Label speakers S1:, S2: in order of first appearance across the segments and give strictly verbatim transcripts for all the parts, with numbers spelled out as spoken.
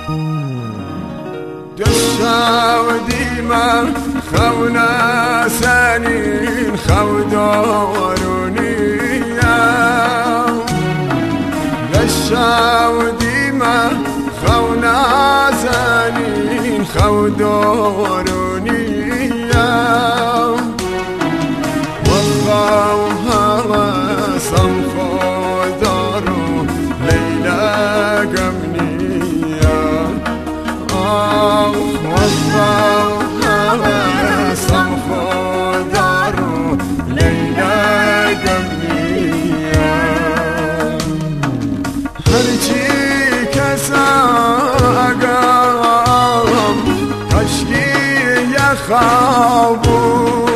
S1: دشا وديما خونا سنين خو دارونيا دشا وديما خونا سنين خو دارونيا والله هوا صنفو دارو ليلى قمنيا والله هوا صنفو دارو ليلى قمنيا هرچی کسا اگام کشکی یخابو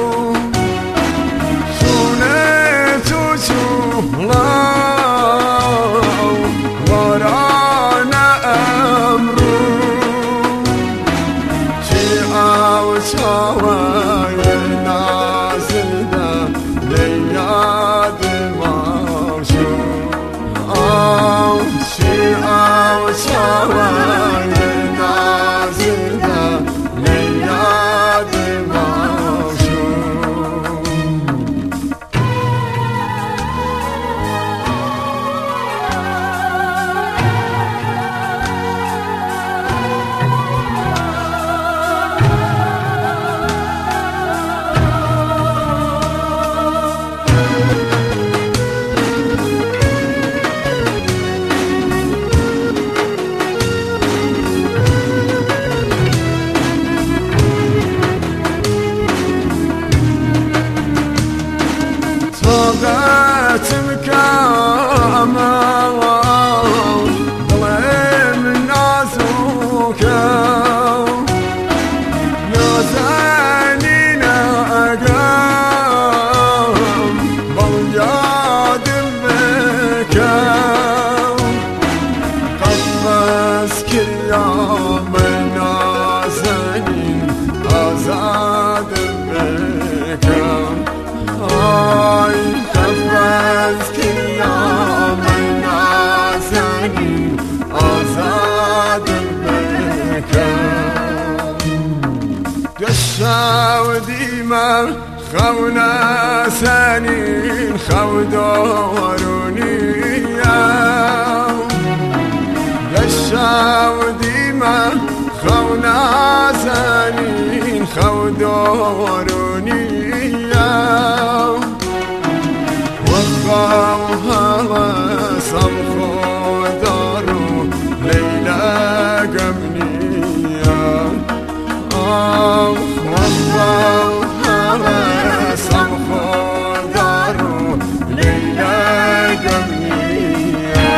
S1: طاقتم كامل ضلم نازوكا نازنين أقام بالياد بكا قفز كل يوم نازنين أزاد بكا آي قفز كل يوم نازنين أزاد بكا دشا وديما خونا سنين خو دارونيا دشا وديما خونا سنين خو دارونيا والله هوا صنفو دارو ليلى قمنيا والله هوا صنفو دارو ليلى قمنيا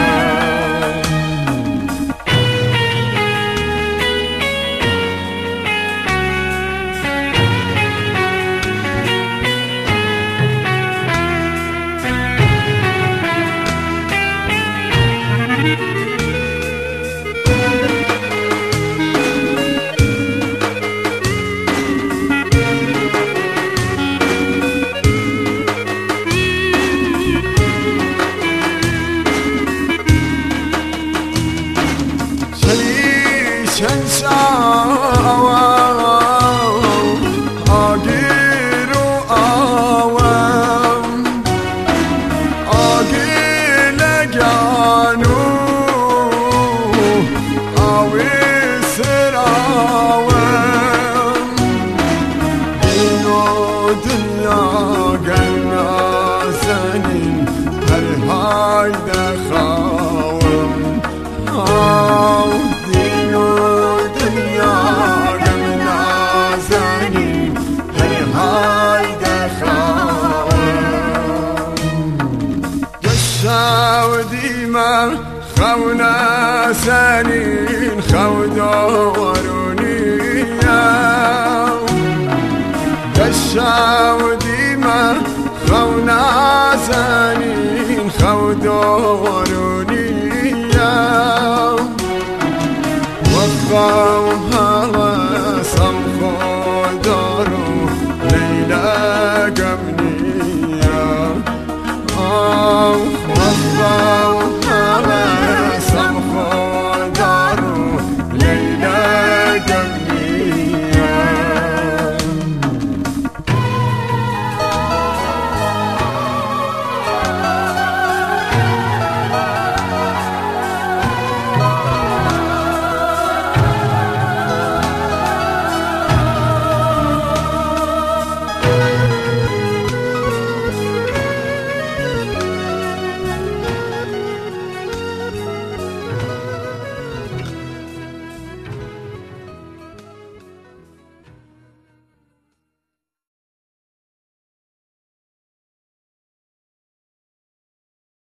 S1: خونا سنين خو دارونيا دشا وديما خونا سنين خو دارونيا